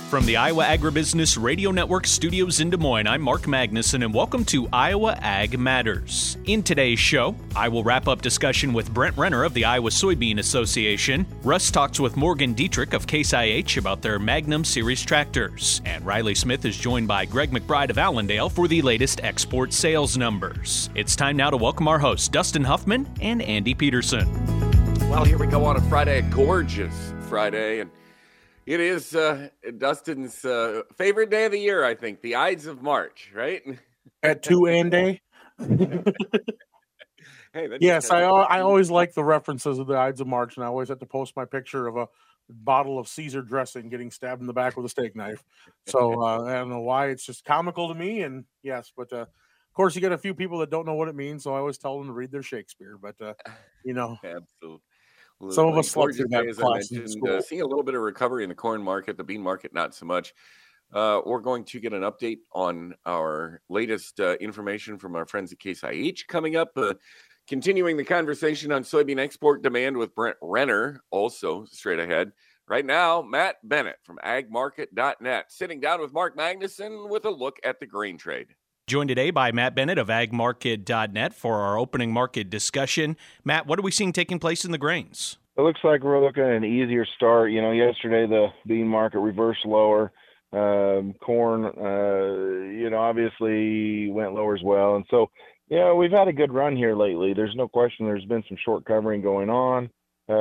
From the Iowa Agribusiness Radio Network studios in Des Moines, I'm Mark Magnuson, and welcome to Iowa Ag Matters. In today's show, I will wrap up discussion with Brent Renner of the Iowa Soybean Association. Russ talks with Morgan Dietrich of Case IH about their Magnum Series tractors. And Riley Smith is joined by Greg McBride of Allendale for the latest export sales numbers. It's time now to welcome our hosts, Dustin Huffman and Andy Peterson. Well, here we go on a Friday, a gorgeous Friday, and it is Dustin's favorite day of the year, I think, the Ides of March, right? At 2 and day? Hey, yes, I always like the references of the Ides of March, and I always have to post my picture of a bottle of Caesar dressing getting stabbed in the back with a steak knife. So I don't know why. It's just comical to me, and yes, but of course you get a few people that don't know what it means, so I always tell them to read their Shakespeare, but Absolutely. Some of us slept through that As I class in mentioned, school. seeing a little bit of recovery in the corn market, the bean market, not so much. We're going to get an update on our latest information from our friends at Case IH coming up. Continuing the conversation on soybean export demand with Brent Renner, also straight ahead. Right now, Matt Bennett from agmarket.net, sitting down with Mark Magnuson with a look at the grain trade. Joined today by Matt Bennett of agmarket.net for our opening market discussion. Matt, what are we seeing taking place in the grains? It looks like we're looking at an easier start. Yesterday the bean market reversed lower. Corn, obviously went lower as well. And so, we've had a good run here lately. There's no question there's been some short covering going on.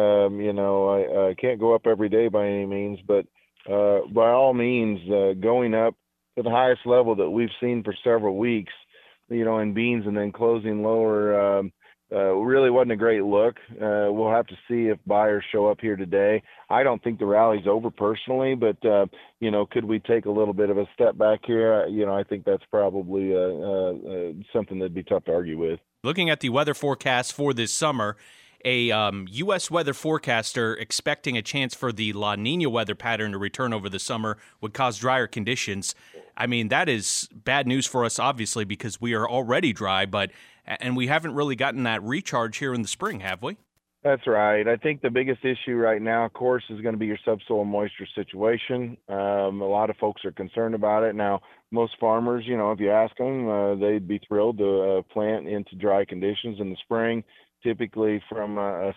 I can't go up every day by any means, but by all means, going up to the highest level that we've seen for several weeks, in beans and then closing lower, really wasn't a great look. We'll have to see if buyers show up here today. I don't think the rally's over personally, but, could we take a little bit of a step back here? I think that's probably something that'd be tough to argue with. Looking at the weather forecast for this summer, a U.S. weather forecaster expecting a chance for the La Nina weather pattern to return over the summer would cause drier conditions. I mean, that is bad news for us, obviously, because we are already dry, and we haven't really gotten that recharge here in the spring, have we? That's right. I think the biggest issue right now, of course, is going to be your subsoil moisture situation. A lot of folks are concerned about it. Now, most farmers, if you ask them, they'd be thrilled to plant into dry conditions in the spring, typically from a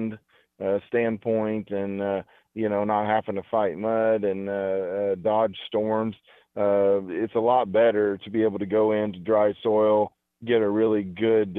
standpoint and, not having to fight mud and dodge storms. It's a lot better to be able to go into dry soil, get a really good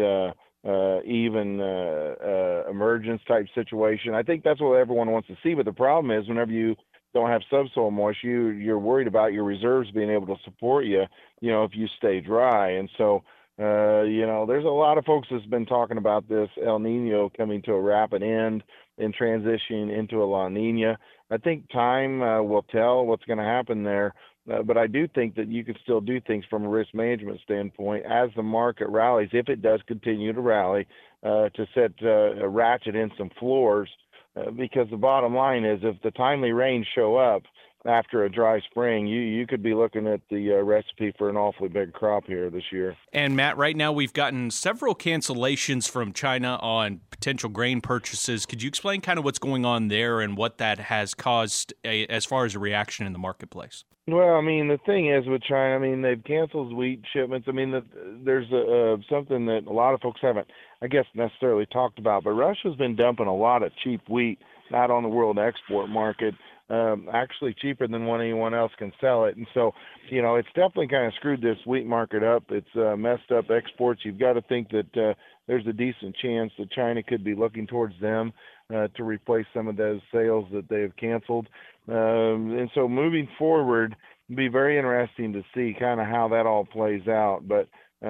even emergence type situation. I think that's what everyone wants to see, but the problem is whenever you don't have subsoil moisture, you're worried about your reserves being able to support you, if you stay dry. And so, there's a lot of folks that's been talking about this El Nino coming to a rapid end and transitioning into a La Nina. I think time will tell what's going to happen there. But I do think that you could still do things from a risk management standpoint as the market rallies, if it does continue to rally, to set a ratchet in some floors. Because the bottom line is if the timely rains show up after a dry spring, you could be looking at the recipe for an awfully big crop here this year. And Matt, right now we've gotten several cancellations from China on potential grain purchases. Could you explain kind of what's going on there and what that has caused as far as a reaction in the marketplace? Well, the thing is with China, they've canceled wheat shipments. There's something that a lot of folks haven't, I guess, necessarily talked about, but Russia's been dumping a lot of cheap wheat out on the world export market, actually cheaper than when anyone else can sell it. And so, it's definitely kind of screwed this wheat market up. It's messed up exports. You've got to think that there's a decent chance that China could be looking towards them to replace some of those sales that they've canceled. And so moving forward, it'd be very interesting to see kind of how that all plays out. But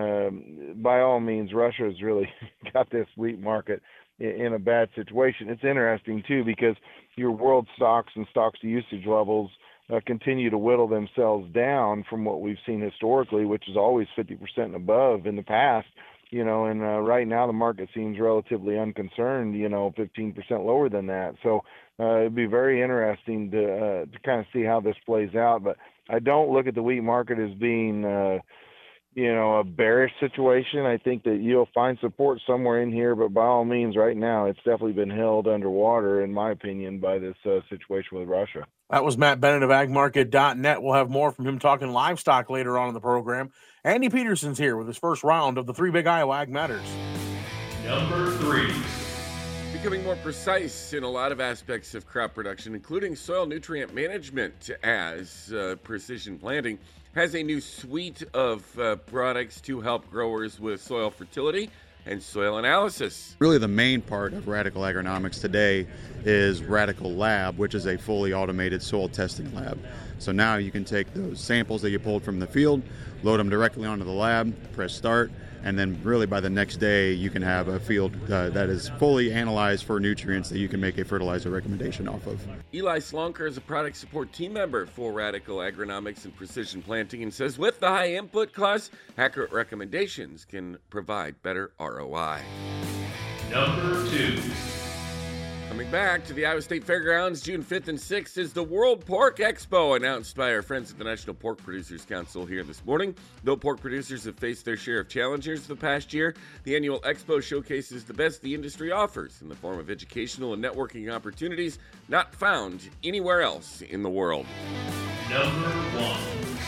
by all means, Russia has really got this wheat market in a bad situation. It's interesting, too, because your world stocks and stocks to usage levels continue to whittle themselves down from what we've seen historically, which is always 50% and above in the past. And right now the market seems relatively unconcerned, 15% lower than that. So it'd be very interesting to kind of see how this plays out. But I don't look at the wheat market as being a bearish situation. I think that you'll find support somewhere in here, but by all means, right now, it's definitely been held underwater, in my opinion, by this situation with Russia. That was Matt Bennett of agmarket.net. We'll have more from him talking livestock later on in the program. Andy Peterson's here with his first round of the 3 Big Iowa Ag Matters. Number 3. Becoming more precise in a lot of aspects of crop production, including soil nutrient management, as Precision Planting has a new suite of products to help growers with soil fertility and soil analysis. Really the main part of Radical Agronomics today is Radical Lab, which is a fully automated soil testing lab. So now you can take those samples that you pulled from the field, load them directly onto the lab, press start, and then really by the next day you can have a field that is fully analyzed for nutrients that you can make a fertilizer recommendation off of. Eli Slonker is a product support team member for Radical Agronomics and Precision Planting and says with the high input costs, accurate recommendations can provide better ROI. Number 2. Coming back to the Iowa State Fairgrounds, June 5th and 6th is the World Pork Expo, announced by our friends at the National Pork Producers Council here this morning. Though pork producers have faced their share of challenges the past year, the annual expo showcases the best the industry offers in the form of educational and networking opportunities not found anywhere else in the world. Number 1.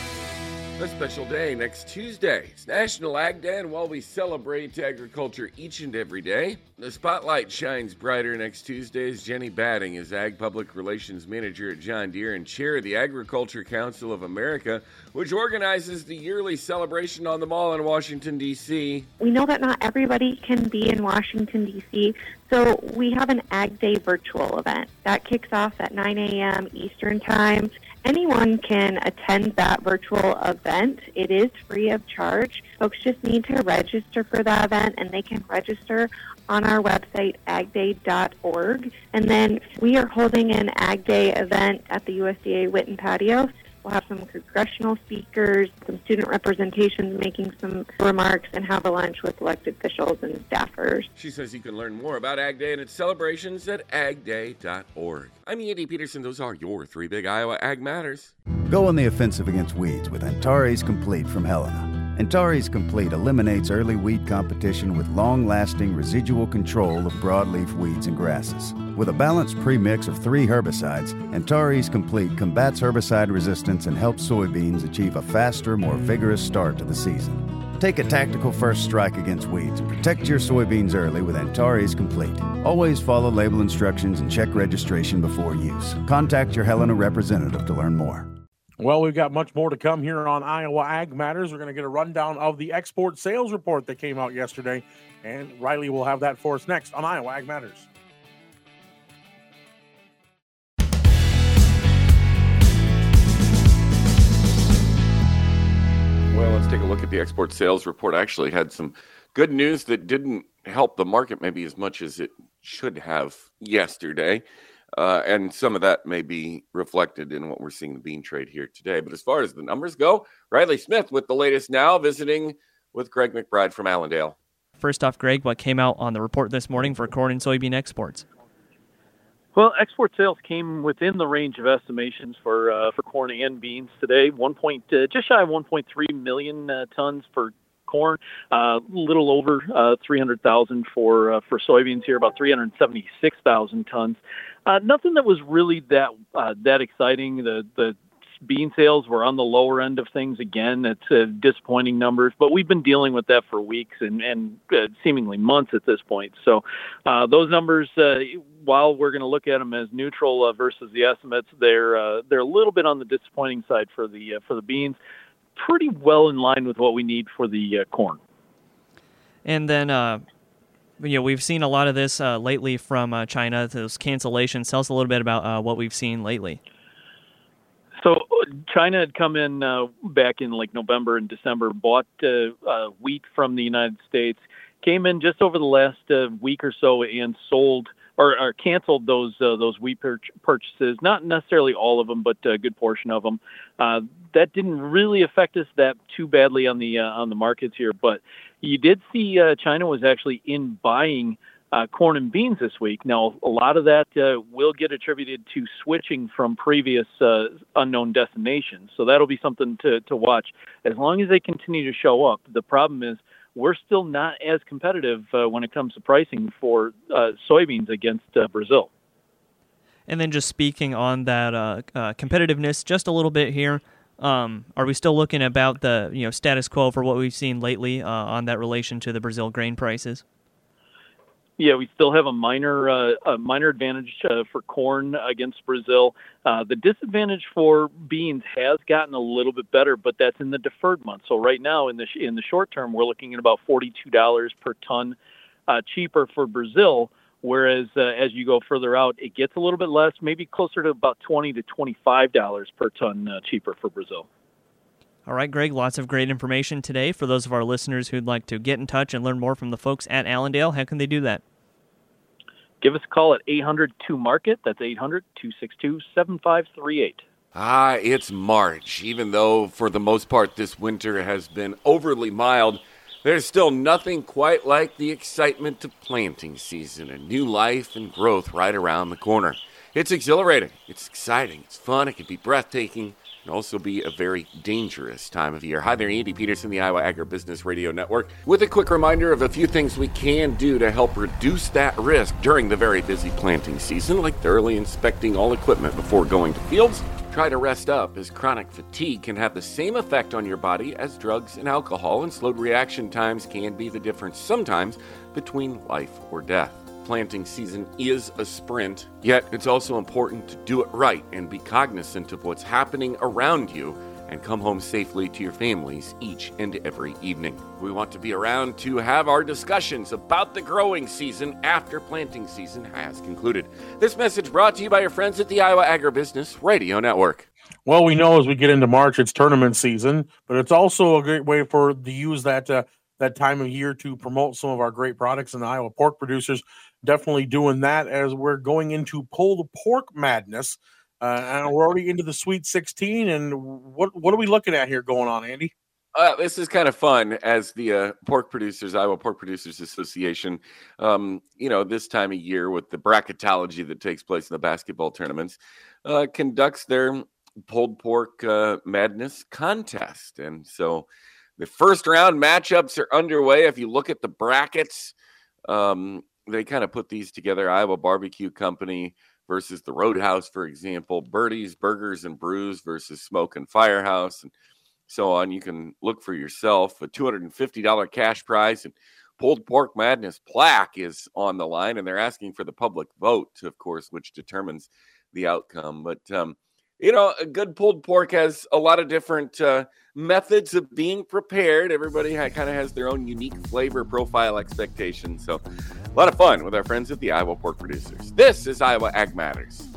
A special day next Tuesday. It's National Ag Day, and while we celebrate agriculture each and every day, the spotlight shines brighter next Tuesday as Jenny Batting is Ag Public Relations Manager at John Deere and Chair of the Agriculture Council of America, which organizes the yearly celebration on the Mall in Washington, D.C. We know that not everybody can be in Washington, D.C., so we have an Ag Day virtual event. That kicks off at 9 a.m. Eastern Time. Anyone can attend that virtual event. It is free of charge. Folks just need to register for that event, and they can register on our website, agday.org. And then we are holding an Ag Day event at the USDA Witten Patio. We'll have some congressional speakers, some student representations making some remarks, and have a lunch with elected officials and staffers. She says you can learn more about Ag Day and its celebrations at agday.org. I'm Andy Peterson. Those are your 3 Big Iowa Ag Matters. Go on the offensive against weeds with Antares Complete from Helena. Antares Complete eliminates early weed competition with long-lasting residual control of broadleaf weeds and grasses. With a balanced premix of 3 herbicides, Antares Complete combats herbicide resistance and helps soybeans achieve a faster, more vigorous start to the season. Take a tactical first strike against weeds and protect your soybeans early with Antares Complete. Always follow label instructions and check registration before use. Contact your Helena representative to learn more. Well, we've got much more to come here on Iowa Ag Matters. We're going to get a rundown of the export sales report that came out yesterday, and Riley will have that for us next on Iowa Ag Matters. Well, let's take a look at the export sales report. I actually had some good news that didn't help the market maybe as much as it should have yesterday. And some of that may be reflected in what we're seeing in the bean trade here today. But as far as the numbers go, Riley Smith with the latest now, visiting with Greg McBride from Allendale. First off, Greg, what came out on the report this morning for corn and soybean exports? Well, export sales came within the range of estimations for corn and beans today. Just shy of 1.3 million tons for corn, a little over 300,000 for soybeans here, about 376,000 tons. Nothing that was really that exciting. The bean sales were on the lower end of things again. It's disappointing numbers, but we've been dealing with that for weeks and seemingly months at this point. So those numbers, while we're going to look at them as neutral versus the estimates, they're a little bit on the disappointing side for the beans. Pretty well in line with what we need for the corn. And then, we've seen a lot of this lately from China, those cancellations. Tell us a little bit about what we've seen lately. So China had come in back in like November and December, bought wheat from the United States, came in just over the last week or so and sold or canceled those wheat purchases. Not necessarily all of them, but a good portion of them. That didn't really affect us that too badly on the markets here, but you did see China was actually in buying corn and beans this week. Now, a lot of that will get attributed to switching from previous unknown destinations. So that'll be something to watch. As long as they continue to show up, the problem is we're still not as competitive when it comes to pricing for soybeans against Brazil. And then just speaking on that competitiveness just a little bit here, are we still looking about the status quo for what we've seen lately on that relation to the Brazil grain prices? Yeah, we still have a minor advantage for corn against Brazil. The disadvantage for beans has gotten a little bit better, but that's in the deferred month. So right now, in the short term, we're looking at about $42 per ton cheaper for Brazil. Whereas as you go further out, it gets a little bit less, maybe closer to about $20 to $25 per ton cheaper for Brazil. All right, Greg, lots of great information today. For those of our listeners who'd like to get in touch and learn more from the folks at Allendale, how can they do that? Give us a call at 800-2-MARKET. That's 800-262-7538. It's March. Even though for the most part this winter has been overly mild, there's still nothing quite like the excitement of planting season and new life and growth right around the corner. It's exhilarating, it's exciting, it's fun, it can be breathtaking, and also be a very dangerous time of year. Hi there, Andy Peterson, the Iowa Agribusiness Radio Network, with a quick reminder of a few things we can do to help reduce that risk during the very busy planting season, like thoroughly inspecting all equipment before going to fields. Try to rest up, as chronic fatigue can have the same effect on your body as drugs and alcohol, and slowed reaction times can be the difference sometimes between life or death. Planting season is a sprint, yet it's also important to do it right and be cognizant of what's happening around you and come home safely to your families each and every evening. We want to be around to have our discussions about the growing season after planting season has concluded. This message brought to you by your friends at the Iowa Agribusiness Radio Network. Well, we know as we get into March, it's tournament season, but it's also a great way to use that time of year to promote some of our great products in the Iowa pork producers. Definitely doing that as we're going into pulled pork madness. And we're already into the Sweet 16. And what are we looking at here going on, Andy? This is kind of fun as the Iowa Pork Producers Association, this time of year with the bracketology that takes place in the basketball tournaments, conducts their pulled pork madness contest. And so the first round matchups are underway. If you look at the brackets, they kind of put these together. Iowa Barbecue Company versus the Roadhouse, for example. Birdie's Burgers and Brews versus Smoke and Firehouse, and so on. You can look for yourself. A $250 cash prize and pulled pork madness plaque is on the line, and they're asking for the public vote, of course, which determines the outcome. But a good pulled pork has a lot of different methods of being prepared. Everybody kind of has their own unique flavor profile expectations. So a lot of fun with our friends at the Iowa Pork Producers. This is Iowa Ag Matters.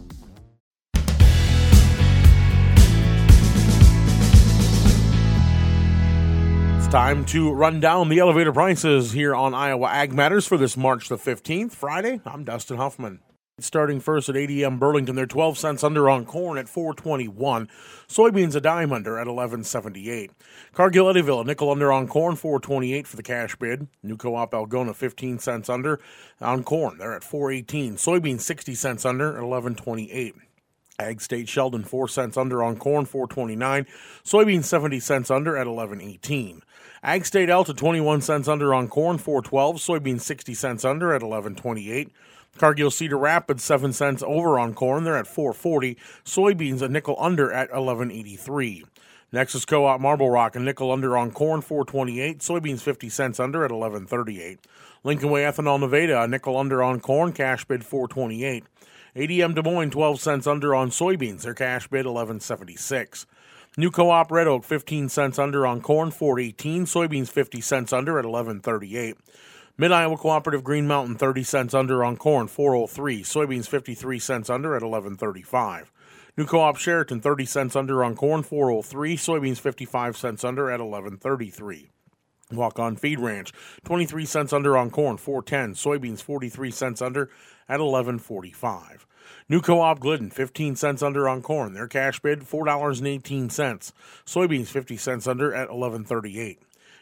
It's time to run down the elevator prices here on Iowa Ag Matters for this March the 15th, Friday. I'm Dustin Huffman. Starting first at ADM Burlington, they're 12 cents under on corn at $4.21. Soybeans a dime under at $11.78. Cargill Eddyville a nickel under on corn, $4.28 for the cash bid. New Co-op Algona 15 cents under on corn, they're at $4.18. Soybeans 60 cents under at $11.28. Ag State Sheldon 4 cents under on corn, $4.29. Soybeans 70 cents under at $11.18. Ag State Alta 21 cents under on corn, $4.12. Soybeans 60 cents under at $11.28. Cargill Cedar Rapids 7 cents over on corn, they're at $4.40. Soybeans a nickel under at $11.83. Nexus Co-op Marble Rock a nickel under on corn, $4.28. Soybeans 50 cents under at $11.38. Lincoln Way Ethanol Nevada a nickel under on corn, cash bid $4.28. ADM Des Moines 12 cents under on soybeans, their cash bid $11.76. New Co-op Red Oak 15 cents under on corn, $4.18. Soybeans 50 cents under at $11.38. Mid-Iowa Cooperative Green Mountain 30 cents under on corn, $4.03. Soybeans 53 cents under at $11.35. New Co-op Sheraton 30 cents under on corn, $4.03. Soybeans 55 cents under at $11.33. Walk-On Feed Ranch 23 cents under on corn, $4.10. Soybeans 43 cents under at $11.45. New Co-op Glidden 15 cents under on corn, their cash bid $4.18. Soybeans 50 cents under at $11.38.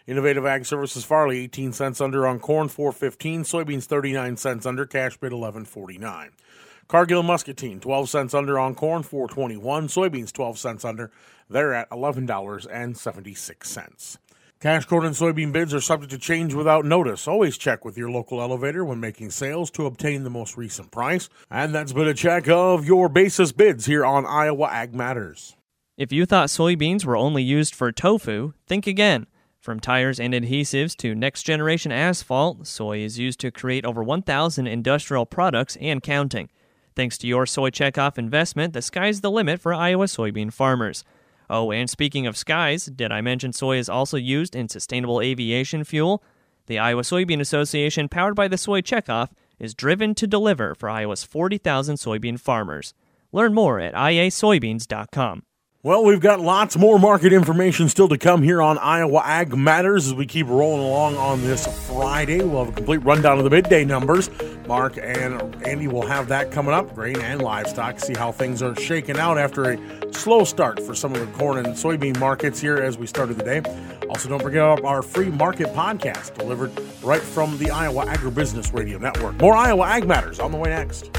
Innovative Ag Services Farley, 18 cents under on corn, $4.15. Soybeans, 39 cents under. Cash bid, $11.49. Cargill Muscatine, 12 cents under on corn, $4.21. Soybeans, 12 cents under. They're at $11.76. Cash corn and soybean bids are subject to change without notice. Always check with your local elevator when making sales to obtain the most recent price. And that's been a check of your basis bids here on Iowa Ag Matters. If you thought soybeans were only used for tofu, think again. From tires and adhesives to next-generation asphalt, soy is used to create over 1,000 industrial products and counting. Thanks to your Soy Checkoff investment, the sky's the limit for Iowa soybean farmers. Oh, and speaking of skies, did I mention soy is also used in sustainable aviation fuel? The Iowa Soybean Association, powered by the Soy Checkoff, is driven to deliver for Iowa's 40,000 soybean farmers. Learn more at iasoybeans.com. Well, we've got lots more market information still to come here on Iowa Ag Matters as we keep rolling along on this Friday. We'll have a complete rundown of the midday numbers. Mark and Andy will have that coming up, grain and livestock, see how things are shaking out after a slow start for some of the corn and soybean markets here as we started the day. Also, don't forget about our free market podcast delivered right from the Iowa Agribusiness Radio Network. More Iowa Ag Matters on the way next.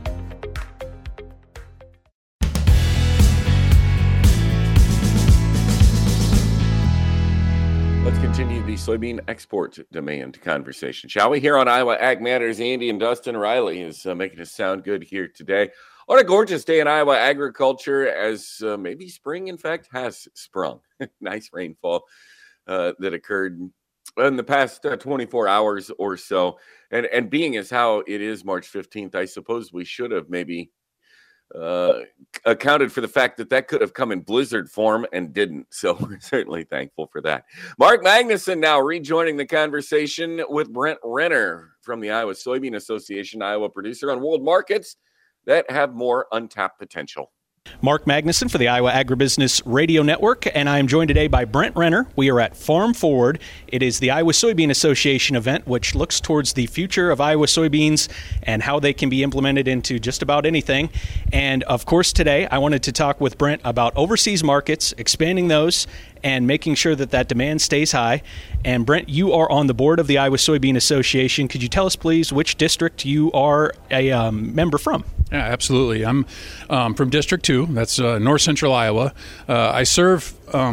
Let's continue the soybean export demand conversation, shall we? Here on Iowa Ag Matters, Andy and Dustin Riley is making us sound good here today on a gorgeous day in Iowa agriculture, as maybe spring, in fact, has sprung. Nice rainfall that occurred in the past 24 hours or so. And being as how it is March 15th, I suppose we should have maybe accounted for the fact that could have come in blizzard form and didn't. So we're certainly thankful for that. Mark Magnuson now rejoining the conversation with Brent Renner from the Iowa Soybean Association, Iowa producer on world markets that have more untapped potential. Mark Magnuson for the Iowa Agribusiness Radio Network, and I am joined today by Brent Renner. We are at Farm Forward. It is the Iowa Soybean Association event, which looks towards the future of Iowa soybeans and how they can be implemented into just about anything. And, of course, today I wanted to talk with Brent about overseas markets, expanding those, and making sure that demand stays high. And, Brent, you are on the board of the Iowa Soybean Association. Could you tell us, please, which district you are a member from? Yeah, absolutely. I'm from District 2. That's north central Iowa. I serve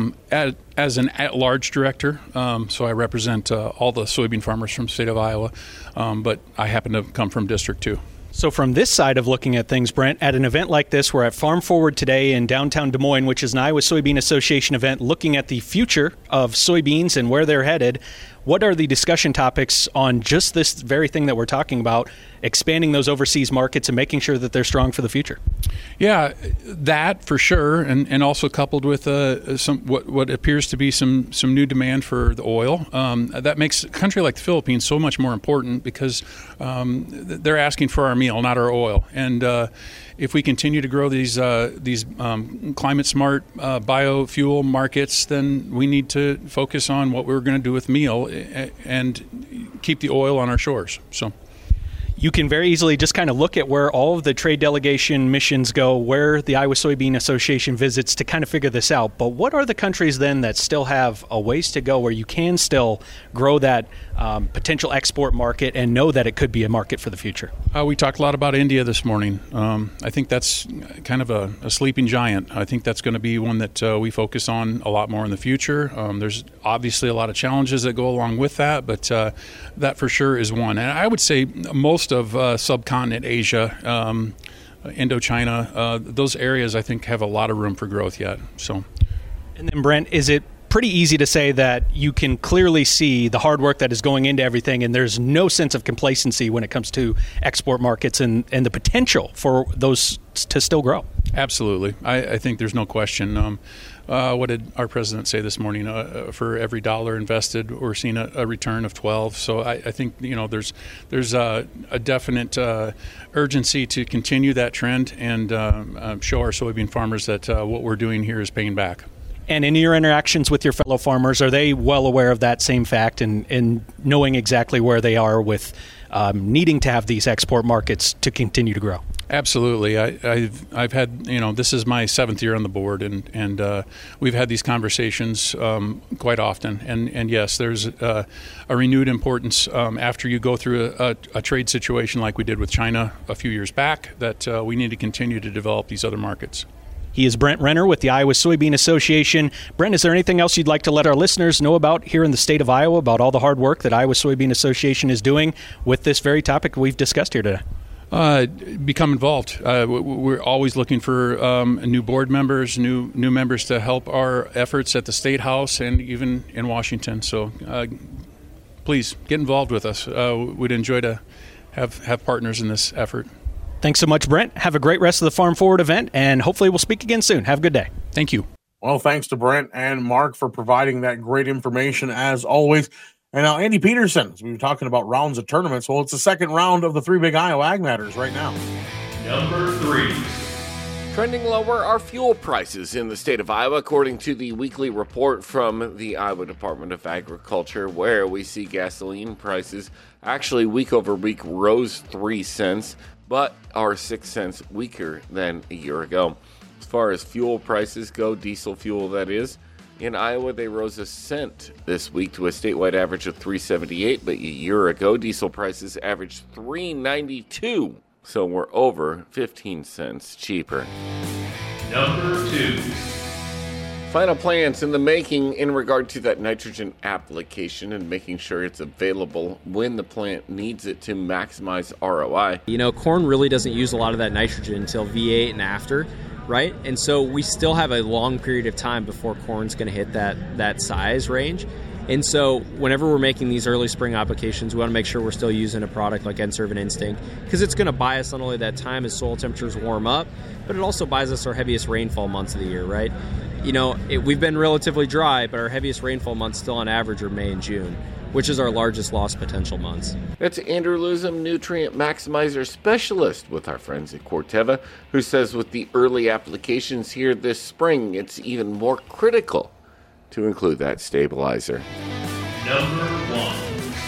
as an at-large director, so I represent all the soybean farmers from the state of Iowa, but I happen to come from District 2. So from this side of looking at things, Brent, at an event like this, we're at Farm Forward today in downtown Des Moines, which is an Iowa Soybean Association event looking at the future of soybeans and where they're headed. What are the discussion topics on just this very thing that we're talking about, expanding those overseas markets and making sure that they're strong for the future? Yeah, that for sure, and also coupled with some what appears to be some new demand for the oil. That makes a country like the Philippines so much more important because they're asking for our meal, not our oil. And if we continue to grow these climate smart biofuel markets, then we need to focus on what we're going to do with meal and keep the oil on our shores. So you can very easily just kind of look at where all of the trade delegation missions go, where the Iowa Soybean Association visits to kind of figure this out. But what are the countries then that still have a ways to go where you can still grow that potential export market and know that it could be a market for the future? We talked a lot about India this morning. I think that's kind of a sleeping giant. I think that's going to be one that we focus on a lot more in the future. There's obviously a lot of challenges that go along with that, but that for sure is one. And I would say most of subcontinent Asia, Indochina, those areas I think have a lot of room for growth yet. So, and then Brent, is it pretty easy to say that you can clearly see the hard work that is going into everything, and there's no sense of complacency when it comes to export markets and the potential for those to still grow? Absolutely. I think there's no question. What did our president say this morning? For every dollar invested, we're seeing a return of 12. So I think there's a definite urgency to continue that trend and show our soybean farmers that what we're doing here is paying back. And in your interactions with your fellow farmers, are they well aware of that same fact and knowing exactly where they are with needing to have these export markets to continue to grow? Absolutely. I've had, this is my 7th year on the board, and we've had these conversations quite often. And yes, there's a renewed importance after you go through a trade situation like we did with China a few years back, that we need to continue to develop these other markets. He is Brent Renner with the Iowa Soybean Association. Brent, is there anything else you'd like to let our listeners know about here in the state of Iowa, about all the hard work that Iowa Soybean Association is doing with this very topic we've discussed here today? Become involved. We're always looking for new board members, new members to help our efforts at the State House and even in Washington. So please get involved with us. We'd enjoy to have partners in this effort. Thanks so much, Brent. Have a great rest of the Farm Forward event, and hopefully we'll speak again soon. Have a good day. Thank you. Well, thanks to Brent and Mark for providing that great information as always. And now Andy Peterson, as we were talking about rounds of tournaments. Well, it's the second round of the 3 Big Iowa Ag Matters right now. Number 3. Trending lower are fuel prices in the state of Iowa, according to the weekly report from the Iowa Department of Agriculture, where we see gasoline prices actually week over week rose 3 cents, but are 6 cents weaker than a year ago. As far as fuel prices go, diesel fuel that is, in Iowa they rose 1 cent this week to a statewide average of $3.78, but a year ago diesel prices averaged $3.92, so we're over 15 cents cheaper. Number 2. Final plans in the making in regard to that nitrogen application and making sure it's available when the plant needs it to maximize ROI. Corn really doesn't use a lot of that nitrogen until V8 and after, right? And so we still have a long period of time before corn's going to hit that size range. And so whenever we're making these early spring applications, we want to make sure we're still using a product like N-Serve and Instinct, because it's going to buy us not only that time as soil temperatures warm up, but it also buys us our heaviest rainfall months of the year, right? We've been relatively dry, but our heaviest rainfall months still on average are May and June, which is our largest loss potential months. That's Andrew Luzum, Nutrient Maximizer Specialist with our friends at Corteva, who says with the early applications here this spring, it's even more critical to include that stabilizer. Number 1.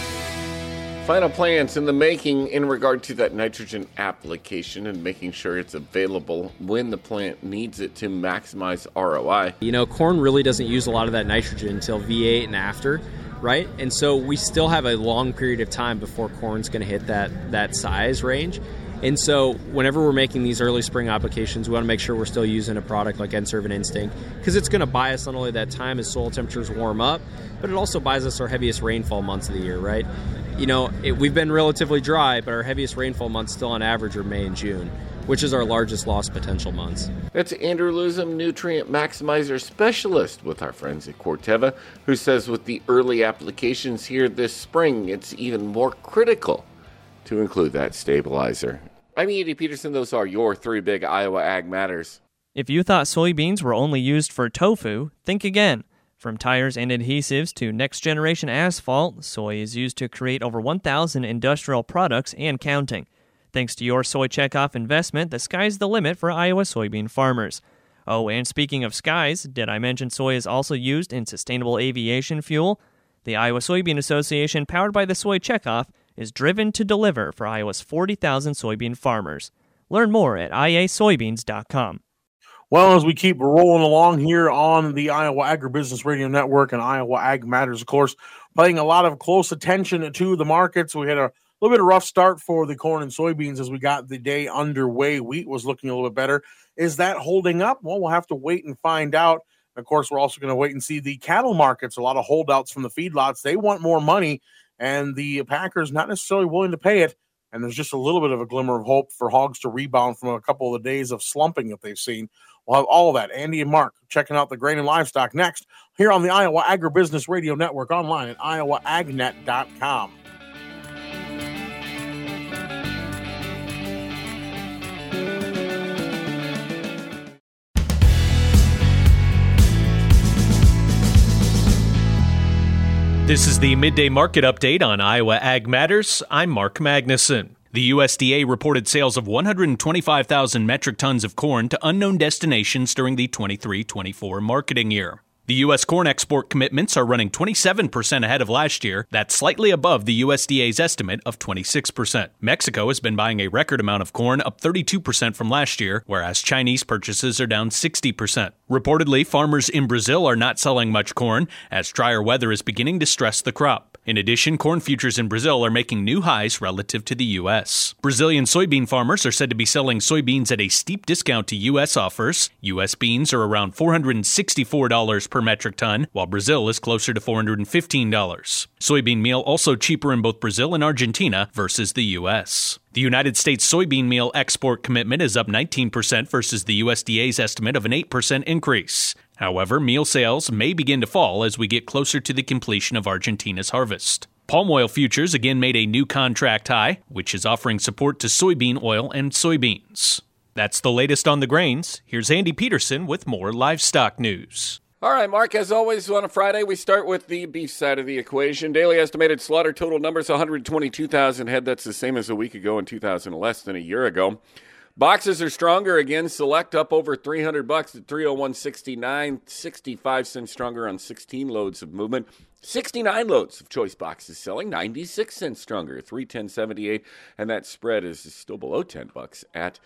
Final plans in the making in regard to that nitrogen application and making sure it's available when the plant needs it to maximize ROI. Corn really doesn't use a lot of that nitrogen until V8 and after, right? And so we still have a long period of time before corn's going to hit that size range. And so whenever we're making these early spring applications, we want to make sure we're still using a product like N-Serve and Instinct, because it's going to buy us not only that time as soil temperatures warm up, but it also buys us our heaviest rainfall months of the year, right? We've been relatively dry, but our heaviest rainfall months still on average are May and June, which is our largest loss potential months. That's Andrew Luzum, Nutrient Maximizer Specialist with our friends at Corteva, who says with the early applications here this spring, it's even more critical to include that stabilizer. I'm Andy Peterson. Those are your 3 Big Iowa Ag Matters. If you thought soybeans were only used for tofu, think again. From tires and adhesives to next-generation asphalt, soy is used to create over 1,000 industrial products and counting. Thanks to your Soy Checkoff investment, the sky's the limit for Iowa soybean farmers. Oh, and speaking of skies, did I mention soy is also used in sustainable aviation fuel? The Iowa Soybean Association, powered by the Soy Checkoff, is driven to deliver for Iowa's 40,000 soybean farmers. Learn more at iasoybeans.com. Well, as we keep rolling along here on the Iowa Agribusiness Radio Network and Iowa Ag Matters, of course, paying a lot of close attention to the markets. We had a little bit of a rough start for the corn and soybeans as we got the day underway. Wheat was looking a little bit better. Is that holding up? Well, we'll have to wait and find out. Of course, we're also going to wait and see the cattle markets. A lot of holdouts from the feedlots. They want more money, and the packers not necessarily willing to pay it. And there's just a little bit of a glimmer of hope for hogs to rebound from a couple of the days of slumping that they've seen. We'll have all of that. Andy and Mark checking out the grain and livestock next here on the Iowa Agribusiness Radio Network, online at iowaagnet.com. This is the Midday Market Update on Iowa Ag Matters. I'm Mark Magnuson. The USDA reported sales of 125,000 metric tons of corn to unknown destinations during the 23-24 marketing year. The U.S. corn export commitments are running 27% ahead of last year. That's slightly above the USDA's estimate of 26%. Mexico has been buying a record amount of corn, up 32% from last year, whereas Chinese purchases are down 60%. Reportedly, farmers in Brazil are not selling much corn, as drier weather is beginning to stress the crop. In addition, corn futures in Brazil are making new highs relative to the U.S. Brazilian soybean farmers are said to be selling soybeans at a steep discount to U.S. offers. U.S. beans are around $464 per metric ton, while Brazil is closer to $415. Soybean meal also cheaper in both Brazil and Argentina versus the U.S. The United States soybean meal export commitment is up 19% versus the USDA's estimate of an 8% increase. However, meal sales may begin to fall as we get closer to the completion of Argentina's harvest. Palm oil futures again made a new contract high, which is offering support to soybean oil and soybeans. That's the latest on the grains. Here's Andy Peterson with more livestock news. All right, Mark, as always on a Friday, we start with the beef side of the equation. Daily estimated slaughter total numbers, 122,000 head. That's the same as a week ago and 2,000 less than a year ago. Boxes are stronger again. Select up over $300 at $301.69, 65 cents stronger on 16 loads of movement. 69 loads of choice boxes selling, 96 cents stronger, $310.78, and that spread is still below $10 at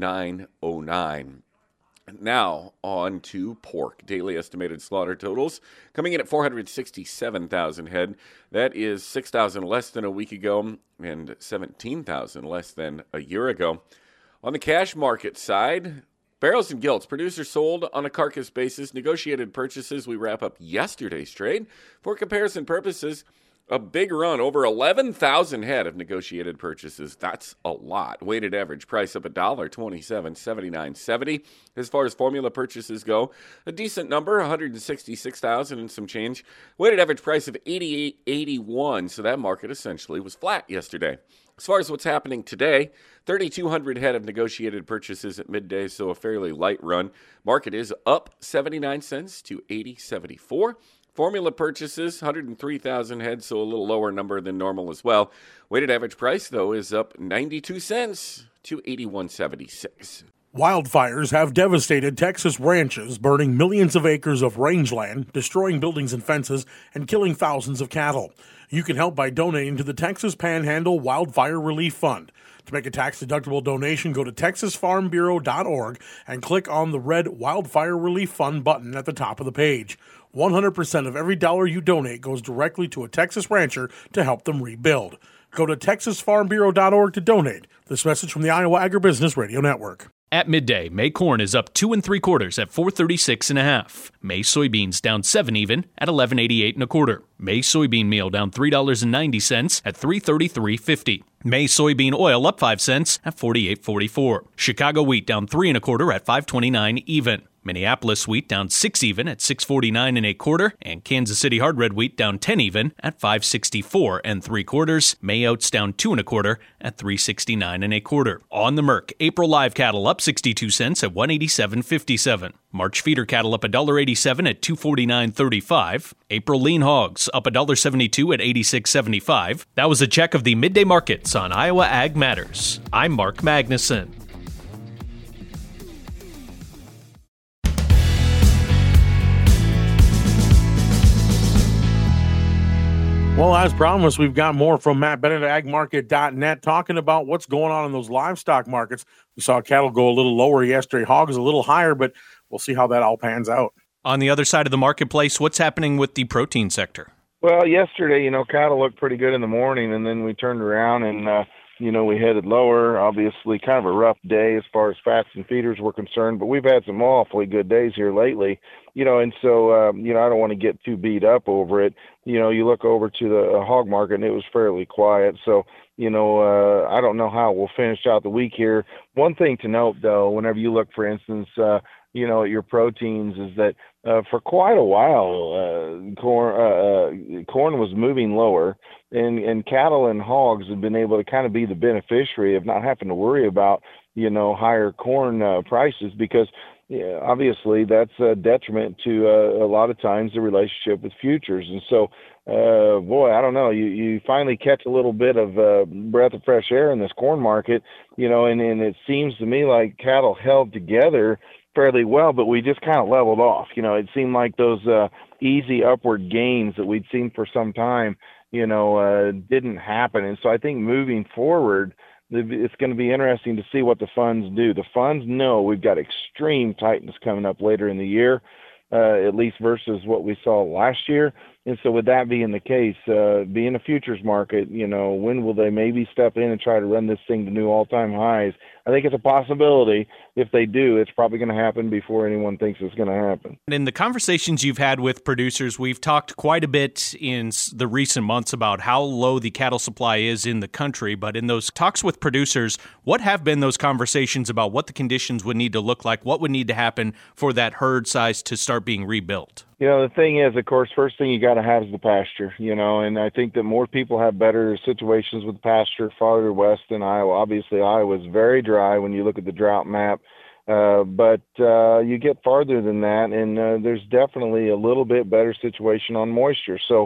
$9.09. Now on to pork. Daily estimated slaughter totals coming in at 467,000 head. That is 6,000 less than a week ago and 17,000 less than a year ago. On the cash market side, barrels and gilts, producers sold on a carcass basis. Negotiated purchases, we wrap up yesterday's trade. For comparison purposes, a big run, over 11,000 head of negotiated purchases. That's a lot. Weighted average price up $1.27, As far as formula purchases go, a decent number, 166,000 and some change. Weighted average price of $88.81, so that market essentially was flat yesterday. As far as what's happening today, 3,200 head of negotiated purchases at midday, so a fairly light run. Market is up 79 cents to 80.74. Formula purchases, 103,000 head, so a little lower number than normal as well. Weighted average price, though, is up 92 cents to 81.76. Wildfires have devastated Texas ranches, burning millions of acres of rangeland, destroying buildings and fences, and killing thousands of cattle. You can help by donating to the Texas Panhandle Wildfire Relief Fund. To make a tax-deductible donation, go to TexasFarmBureau.org and click on the red Wildfire Relief Fund button at the top of the page. 100% of every dollar you donate goes directly to a Texas rancher to help them rebuild. Go to TexasFarmBureau.org to donate. This message from the Iowa Agribusiness Radio Network. At midday, May corn is up 2 3/4 at 436.5. May soybeans down 7 even at 11.88 1/4. May soybean meal down $3.90 at 333.50. May soybean oil up 5 cents at 48.44. Chicago wheat down 3 1/4 at 5.29 even. Minneapolis wheat down 6 even at 6.49 1/4, and Kansas City hard red wheat down 10 even at 5.64 3/4. May oats down 2 1/4 at 3.69 1/4. On the Merc, April live cattle up 62 cents at 187.57. March feeder cattle up $1.87 at 249.35. April lean hogs up $1.72 at 86.75. That was a check of the midday markets on Iowa Ag Matters. I'm Mark Magnuson. Well, as promised, we've got more from Matt Bennett at agmarket.net talking about what's going on in those livestock markets. We saw cattle go a little lower yesterday, hogs a little higher, but we'll see how that all pans out. On the other side of the marketplace, what's happening with the protein sector? Well, yesterday, cattle looked pretty good in the morning, and then we turned around and, we headed lower. Obviously, kind of a rough day as far as fats and feeders were concerned, but we've had some awfully good days here lately, and so, I don't want to get too beat up over it. You look over to the hog market, and it was fairly quiet. So, I don't know how we'll finish out the week here. One thing to note, though, whenever you look, for instance, at your proteins, is that for quite a while, corn was moving lower, and cattle and hogs have been able to kind of be the beneficiary of not having to worry about, higher corn prices, because obviously that's a detriment to a lot of times the relationship with futures. And so, I don't know, you finally catch a little bit of breath of fresh air in this corn market, and it seems to me like cattle held together fairly well, but we just kind of leveled off. It seemed like those easy upward gains that we'd seen for some time, didn't happen. And so I think moving forward, it's going to be interesting to see what the funds do. The funds know we've got extreme tightness coming up later in the year, at least versus what we saw last year. And so with that being the case, being a futures market, when will they maybe step in and try to run this thing to new all-time highs? I think it's a possibility. If they do, it's probably going to happen before anyone thinks it's going to happen. In the conversations you've had with producers, we've talked quite a bit in the recent months about how low the cattle supply is in the country. But in those talks with producers, what have been those conversations about what the conditions would need to look like? What would need to happen for that herd size to start being rebuilt? The thing is, of course, first thing you got to have is the pasture, and I think that more people have better situations with pasture farther west than Iowa. Obviously, Iowa is very dry when you look at the drought map, but you get farther than that, and there's definitely a little bit better situation on moisture. So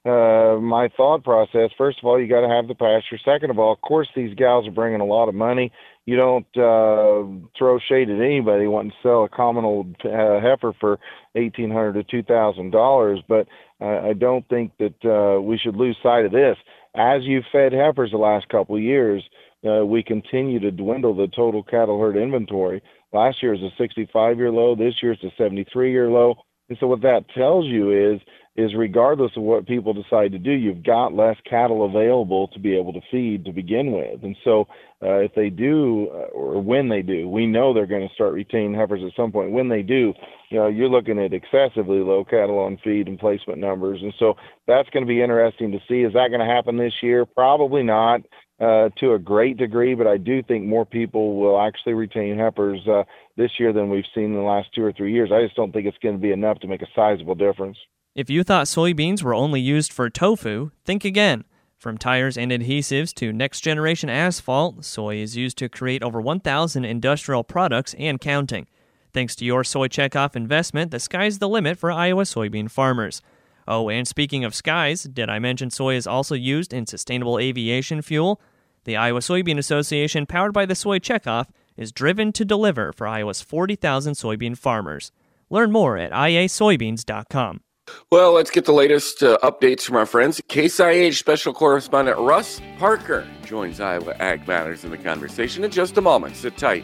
my thought process, first of all, you got to have the pasture. Second of all, of course, these gals are bringing a lot of money. You don't throw shade at anybody wanting to sell a common old heifer for $1,800 to $2,000, but I don't think that we should lose sight of this. As you've fed heifers the last couple of years, we continue to dwindle the total cattle herd inventory. Last year was a 65-year low. This year it's a 73-year low. And so what that tells you is regardless of what people decide to do, you've got less cattle available to be able to feed to begin with. And so if they do, or when they do, we know they're going to start retaining heifers at some point. When they do, you're looking at excessively low cattle on feed and placement numbers. And so that's going to be interesting to see. Is that going to happen this year? Probably not to a great degree, but I do think more people will actually retain heifers this year than we've seen in the last 2 or 3 years. I just don't think it's going to be enough to make a sizable difference. If you thought soybeans were only used for tofu, think again. From tires and adhesives to next-generation asphalt, soy is used to create over 1,000 industrial products and counting. Thanks to your Soy Checkoff investment, the sky's the limit for Iowa soybean farmers. Oh, and speaking of skies, did I mention soy is also used in sustainable aviation fuel? The Iowa Soybean Association, powered by the Soy Checkoff, is driven to deliver for Iowa's 40,000 soybean farmers. Learn more at iasoybeans.com. Well, let's get the latest updates from our friends. Case IH special correspondent Russ Parker joins Iowa Ag Matters in the conversation in just a moment. Sit tight.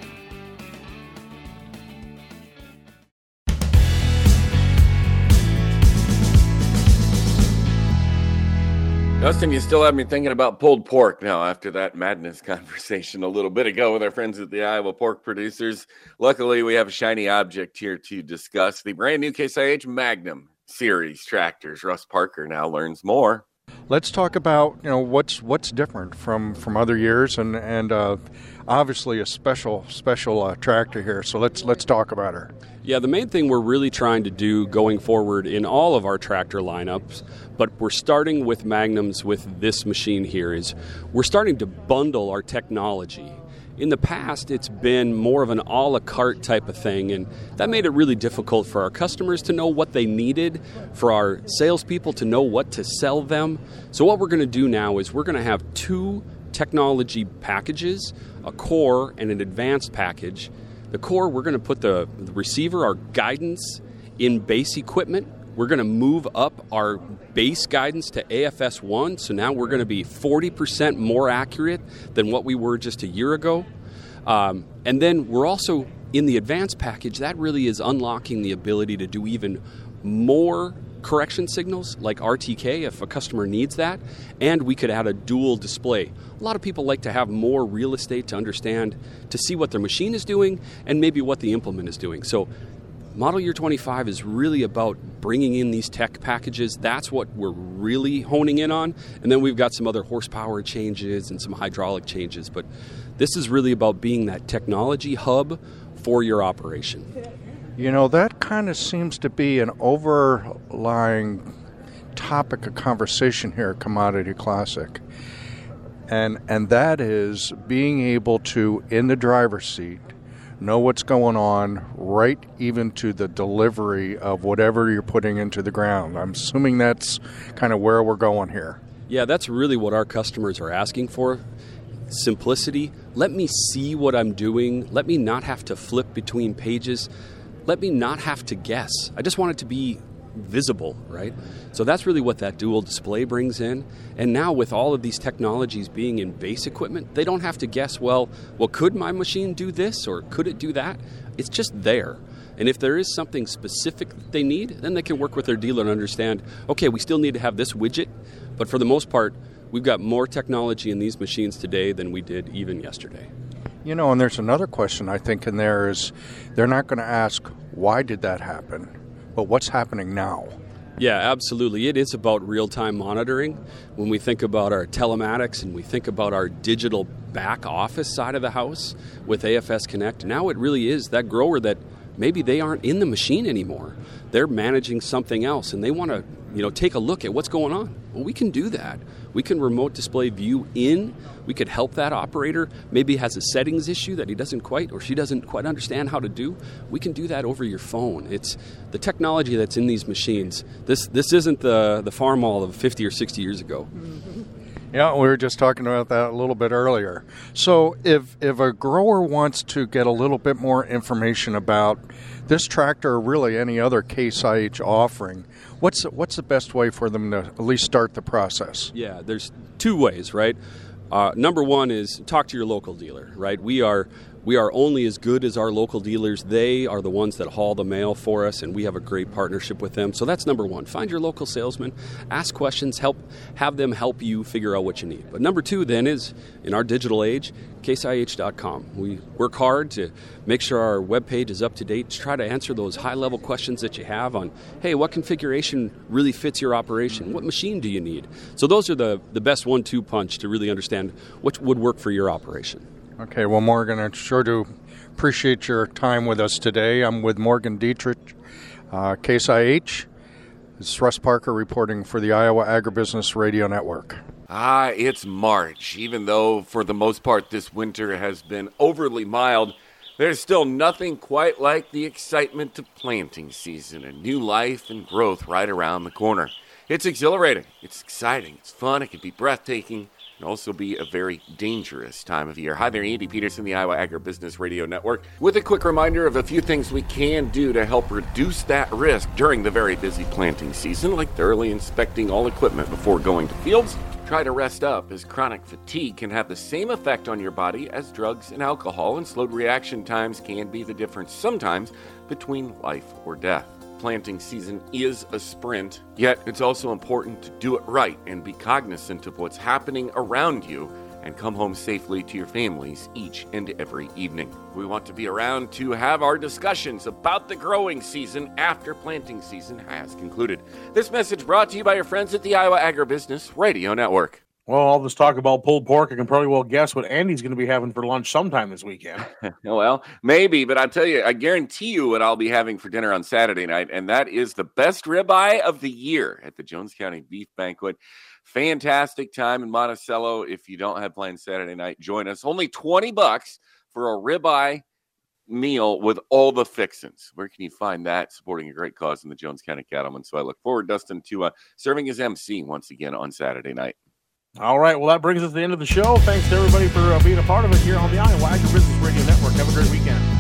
Dustin, you still have me thinking about pulled pork now after that madness conversation a little bit ago with our friends at the Iowa Pork Producers. Luckily, we have a shiny object here to discuss. The brand new Case IH Magnum Series tractors. Russ Parker now learns more. Let's talk about what's different from other years, and obviously a special tractor here. So let's talk about her. Yeah, the main thing we're really trying to do going forward in all of our tractor lineups, but we're starting with Magnums with this machine here, is we're starting to bundle our technology. In the past, it's been more of an a la carte type of thing, and that made it really difficult for our customers to know what they needed, for our salespeople to know what to sell them. So what we're going to do now is we're going to have 2 technology packages, a core and an advanced package. The core, we're going to put the receiver, our guidance, in base equipment. We're going to move up our base guidance to AFS 1, so now we're going to be 40% more accurate than what we were just a year ago. And then we're also, in the advanced package, that really is unlocking the ability to do even more correction signals, like RTK, if a customer needs that, and we could add a dual display. A lot of people like to have more real estate to understand, to see what their machine is doing, and maybe what the implement is doing. So Model Year 25 is really about bringing in these tech packages. That's what we're really honing in on. And then we've got some other horsepower changes and some hydraulic changes. But this is really about being that technology hub for your operation. That kind of seems to be an overlying topic of conversation here at Commodity Classic. And that is being able to, in the driver's seat, know what's going on, right even to the delivery of whatever you're putting into the ground. I'm assuming that's kind of where we're going here. Yeah, that's really what our customers are asking for. simplicity. Let me see what I'm doing. Let me not have to flip between pages. Let me not have to guess. I just want it to be visible, right? So that's really what that dual display brings in. And now with all of these technologies being in base equipment, they don't have to guess, well, could my machine do this or could it do that? It's just there. And if there is something specific that they need, then they can work with their dealer and understand, okay, we still need to have this widget, but for the most part, we've got more technology in these machines today than we did even yesterday. You know, and there's another question I think in there is they're not going to ask, why did that happen? But what's happening now? Yeah, absolutely. It is about real-time monitoring. When we think about our telematics and we think about our digital back office side of the house with AFS Connect, now it really is that grower that maybe they aren't in the machine anymore. They're managing something else and they want to, take a look at what's going on. Well, we can do that. We can remote display view in. We could help that operator. Maybe has a settings issue that he doesn't quite or she doesn't quite understand how to do. We can do that over your phone. It's the technology that's in these machines. This isn't the farm all of 50 or 60 years ago. Yeah, we were just talking about that a little bit earlier. So if a grower wants to get a little bit more information about this tractor or really any other Case IH offering, what's the best way for them to at least start the process? Yeah, there's two ways, right? Number one is talk to your local dealer, right? We are only as good as our local dealers. They are the ones that haul the mail for us, and we have a great partnership with them. So that's number one. Find your local salesman, ask questions, have them help you figure out what you need. But number two then is, in our digital age, caseih.com. We work hard to make sure our webpage is up to date, to try to answer those high-level questions that you have on, hey, what configuration really fits your operation? What machine do you need? So those are the best 1-2 punch to really understand what would work for your operation. Okay, well, Morgan, I'm sure to appreciate your time with us today. I'm with Morgan Dietrich, Case IH. It's Russ Parker reporting for the Iowa Agribusiness Radio Network. It's March. Even though for the most part this winter has been overly mild, there's still nothing quite like the excitement of planting season and new life and growth right around the corner. It's exhilarating, it's exciting, it's fun, it can be breathtaking. Can also be a very dangerous time of year. Hi there, Andy Peterson, the Iowa Agribusiness Radio Network, with a quick reminder of a few things we can do to help reduce that risk during the very busy planting season, like thoroughly inspecting all equipment before going to fields. Try to rest up, as chronic fatigue can have the same effect on your body as drugs and alcohol, and slowed reaction times can be the difference sometimes between life or death. Planting season is a sprint, yet it's also important to do it right and be cognizant of what's happening around you and come home safely to your families each and every evening. We want to be around to have our discussions about the growing season after planting season has concluded. This message brought to you by your friends at the Iowa Agribusiness Radio Network. Well, all this talk about pulled pork, I can probably well guess what Andy's going to be having for lunch sometime this weekend. Well, maybe, but I'll tell you, I guarantee you what I'll be having for dinner on Saturday night, and that is the best ribeye of the year at the Jones County Beef Banquet. Fantastic time in Monticello. If you don't have plans Saturday night, join us. Only $20 for a ribeye meal with all the fixins. Where can you find that? Supporting a great cause in the Jones County Cattlemen. So I look forward, Dustin, to serving as MC once again on Saturday night. All right. Well, that brings us to the end of the show. Thanks to everybody for being a part of it here on the Iowa Agribusiness Radio Network. Have a great weekend.